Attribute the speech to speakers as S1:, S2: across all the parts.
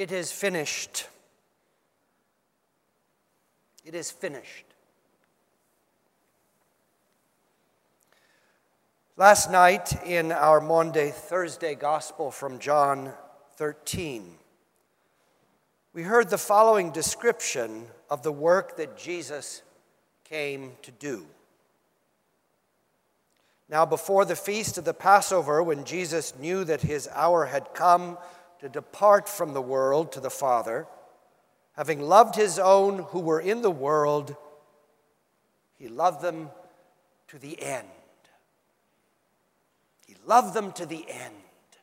S1: It is finished. It is finished. Last night in our Maundy Thursday Gospel from John 13, we heard the following description of the work that Jesus came to do. Now, before the feast of the Passover, when Jesus knew that his hour had come to depart from the world to the Father, having loved his own who were in the world, he loved them to the end. He loved them to the end.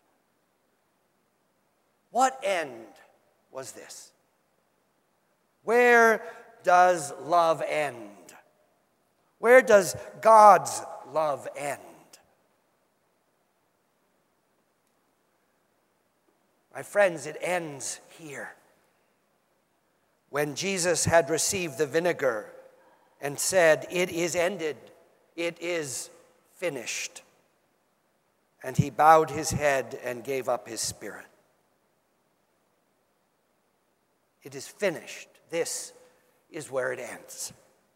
S1: What end was this? Where does love end? Where does God's love end? My friends, it ends here. When Jesus had received the vinegar and said, "It is ended, it is finished," and he bowed his head and gave up his spirit. It is finished. This is where it ends.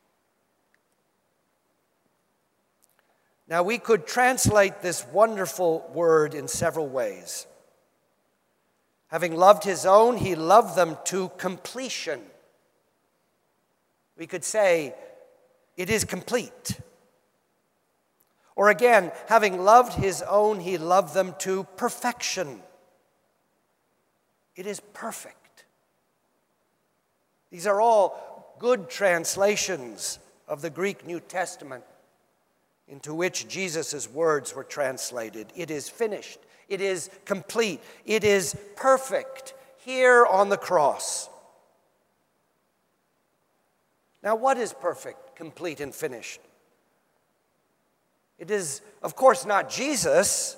S1: Now, we could translate this wonderful word in several ways. Having loved his own, he loved them to completion. We could say, it is complete. Or again, having loved his own, he loved them to perfection. It is perfect. These are all good translations of the Greek New Testament into which Jesus' words were translated. It is finished. It is complete. It is perfect here on the cross. Now, what is perfect, complete, and finished? It is, of course, not Jesus.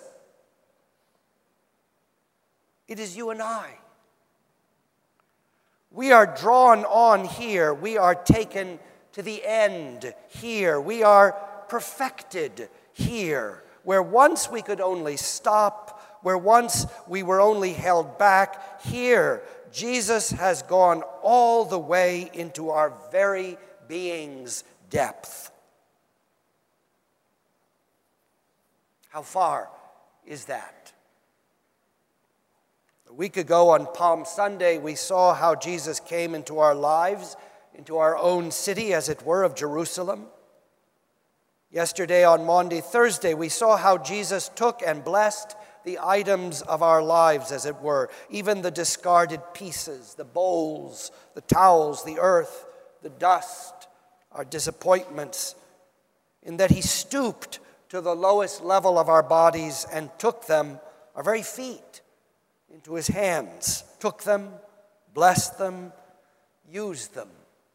S1: It is you and I. We are drawn on here. We are taken to the end here. We are perfected here, where once we could only stop, where once we were only held back. Here, Jesus has gone all the way into our very being's depth. How far is that? A week ago on Palm Sunday, we saw how Jesus came into our lives, into our own city, as it were, of Jerusalem. Yesterday on Maundy Thursday, we saw how Jesus took and blessed the items of our lives, as it were, even the discarded pieces, the bowls, the towels, the earth, the dust, our disappointments, in that he stooped to the lowest level of our bodies and took them, our very feet, into his hands, took them, blessed them, used them.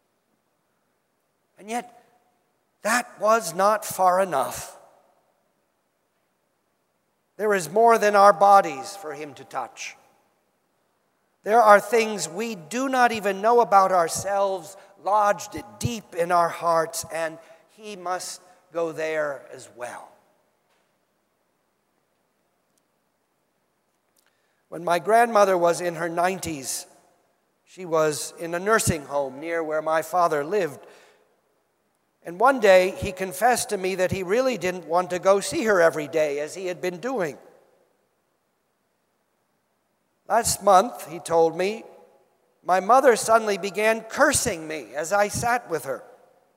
S1: And yet, that was not far enough. There is more than our bodies for him to touch. There are things we do not even know about ourselves, lodged deep in our hearts, and he must go there as well. When my grandmother was in her 90s, she was in a nursing home near where my father lived. And one day, he confessed to me that he really didn't want to go see her every day, as he had been doing. Last month, he told me, my mother suddenly began cursing me as I sat with her.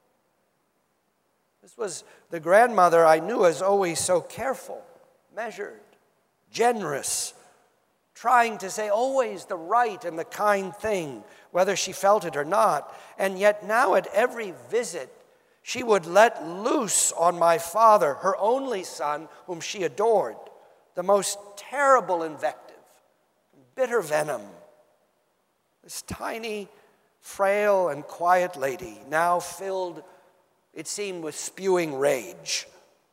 S1: This was the grandmother I knew as always so careful, measured, generous, trying to say always the right and the kind thing, whether she felt it or not. And yet now at every visit, she would let loose on my father, her only son, whom she adored, the most terrible invective, bitter venom. This tiny, frail, and quiet lady, now filled, it seemed, with spewing rage.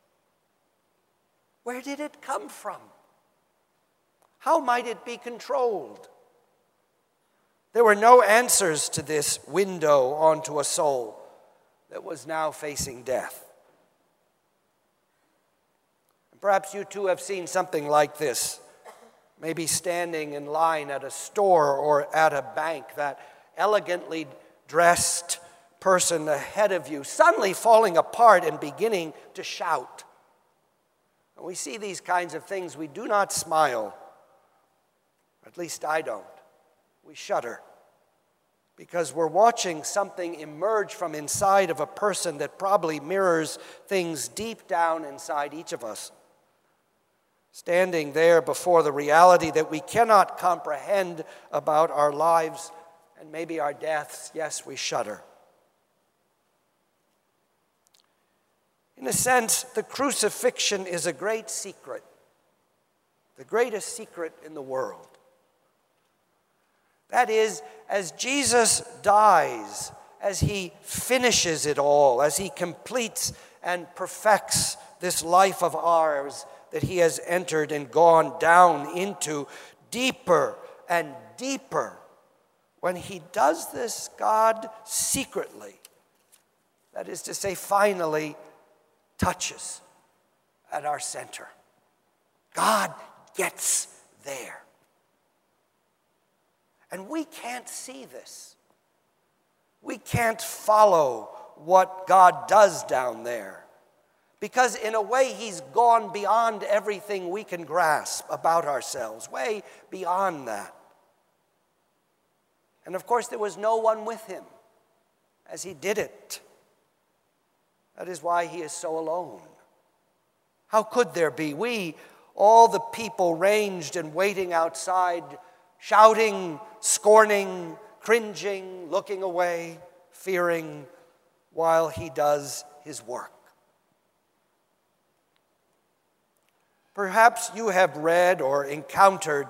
S1: Where did it come from? How might it be controlled? There were no answers to this window onto a soul that was now facing death. And perhaps you too have seen something like this. maybe standing in line at a store or at a bank, that elegantly dressed person ahead of you suddenly falling apart and beginning to shout. When we see these kinds of things, we do not smile. At least I don't. We shudder, because we're watching something emerge from inside of a person that probably mirrors things deep down inside each of us. Standing there before the reality that we cannot comprehend about our lives and maybe our deaths, yes, we shudder. In a sense, the crucifixion is a great secret, the greatest secret in the world. That is, as Jesus dies, as he finishes it all, as he completes and perfects this life of ours that he has entered and gone down into deeper and deeper, when he does this, God secretly, that is to say, finally, touches at our center. God gets there. And we can't see this. We can't follow what God does down there, because in a way he's gone beyond everything we can grasp about ourselves, way beyond that. And of course there was no one with him as he did it. That is why he is so alone. How could there be? We, all the people ranged and waiting outside, shouting, scorning, cringing, looking away, fearing, while he does his work. Perhaps you have read or encountered,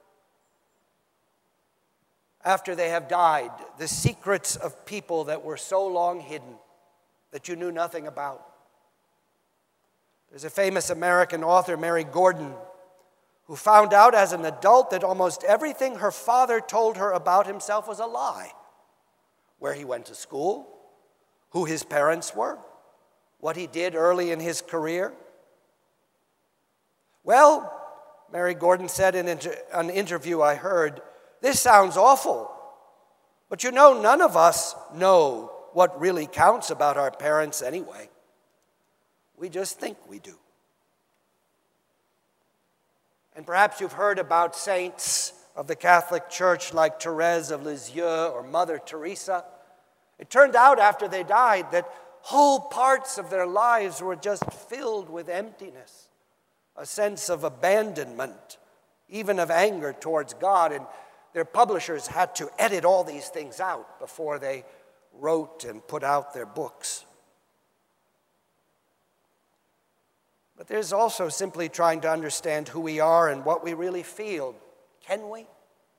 S1: after they have died, the secrets of people that were so long hidden that you knew nothing about. There's a famous American author, Mary Gordon, who found out as an adult that almost everything her father told her about himself was a lie. Where he went to school, who his parents were, what he did early in his career. Well, Mary Gordon said in an interview I heard, "This sounds awful, but you know, none of us know what really counts about our parents anyway. We just think we do." And perhaps you've heard about saints of the Catholic Church like Therese of Lisieux or Mother Teresa. It turned out after they died that whole parts of their lives were just filled with emptiness, a sense of abandonment, even of anger towards God. And their publishers had to edit all these things out before they wrote and put out their books. But there's also simply trying to understand who we are and what we really feel. Can we?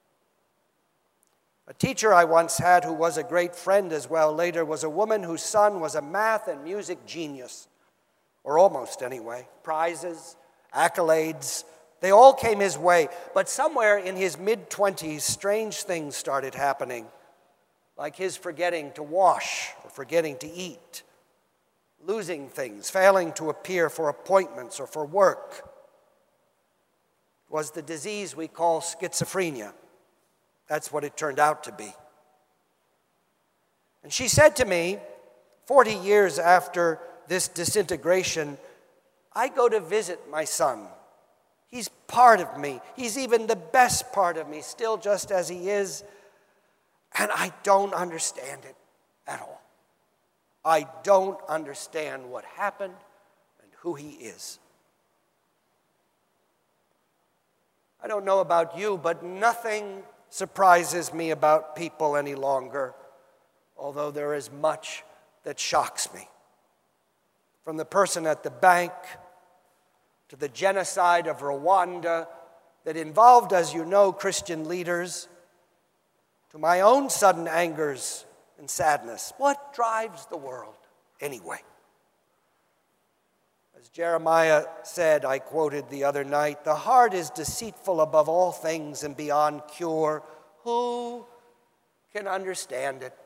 S1: A teacher I once had, who was a great friend as well later, was a woman whose son was a math and music genius, or almost anyway. Prizes, accolades, they all came his way. But somewhere in his mid-20s, strange things started happening, like his forgetting to wash or forgetting to eat, losing things, failing to appear for appointments or for work. It was the disease we call schizophrenia. That's what it turned out to be. And she said to me, 40 years after this disintegration, "I go to visit my son. He's part of me. He's even the best part of me, still just as he is. And I don't understand it at all. I don't understand what happened and who he is." I don't know about you, but nothing surprises me about people any longer, although there is much that shocks me. From the person at the bank to the genocide of Rwanda that involved, as you know, Christian leaders, to my own sudden angers and sadness. What drives the world anyway? As Jeremiah said, I quoted the other night, "The heart is deceitful above all things and beyond cure. Who can understand it?"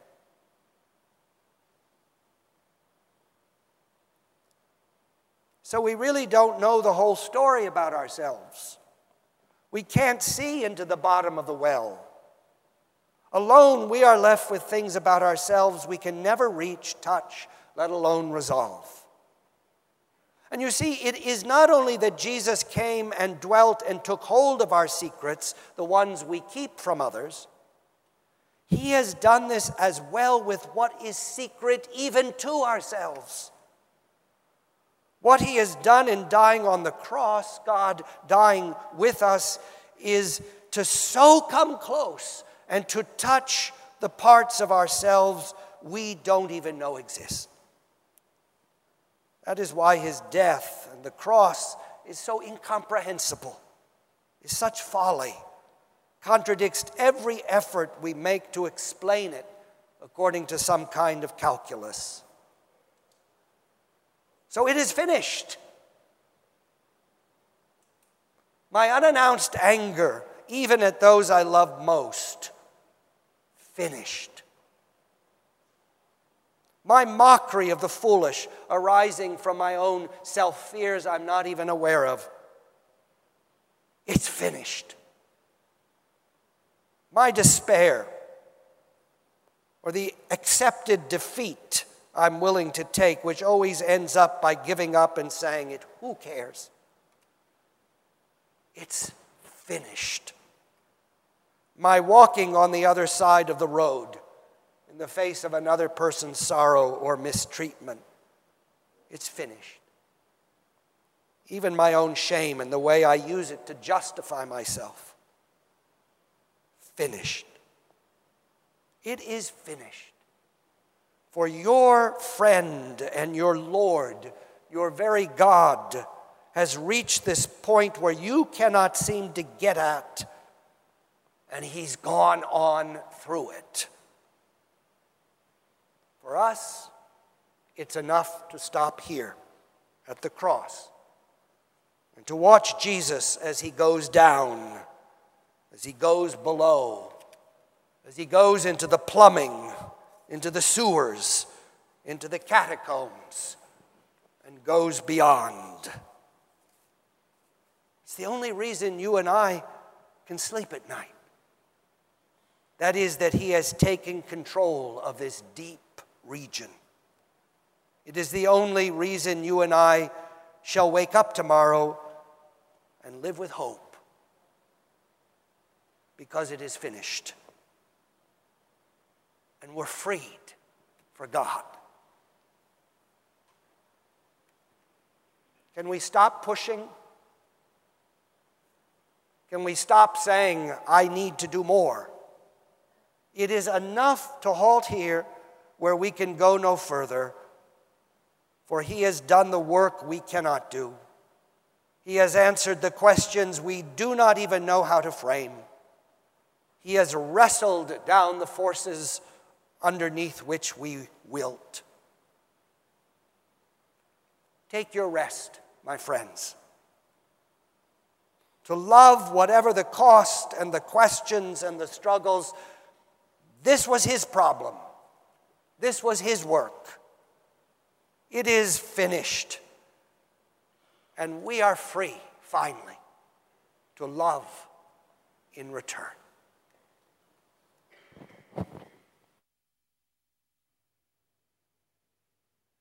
S1: So we really don't know the whole story about ourselves. We can't see into the bottom of the well. Alone, we are left with things about ourselves we can never reach, touch, let alone resolve. And you see, it is not only that Jesus came and dwelt and took hold of our secrets, the ones we keep from others. He has done this as well with what is secret even to ourselves. What he has done in dying on the cross, God dying with us, is to so come close and to touch the parts of ourselves we don't even know exist. That is why his death and the cross is so incomprehensible, is such folly, contradicts every effort we make to explain it according to some kind of calculus. So it is finished. My unannounced anger, even at those I love most, finished. My mockery of the foolish, arising from my own self-fears I'm not even aware of, it's finished. My despair, or the accepted defeat I'm willing to take, which always ends up by giving up and saying it, who cares? It's finished. My walking on the other side of the road in the face of another person's sorrow or mistreatment, it's finished. Even my own shame and the way I use it to justify myself, finished. It is finished. For your friend and your Lord, your very God, has reached this point where you cannot seem to get at, and he's gone on through it. For us, it's enough to stop here at the cross and to watch Jesus as he goes down, as he goes below, as he goes into the plumbing, into the sewers, into the catacombs, and goes beyond. It's the only reason you and I can sleep at night. That is, that he has taken control of this deep region. It is the only reason you and I shall wake up tomorrow and live with hope, because it is finished. And we're freed for God. Can we stop pushing? Can we stop saying, I need to do more? It is enough to halt here where we can go no further, for he has done the work we cannot do. He has answered the questions we do not even know how to frame. He has wrestled down the forces underneath which we wilt. Take your rest, my friends. To love, whatever the cost and the questions and the struggles, this was his problem. This was his work. It is finished. And we are free, finally, to love in return.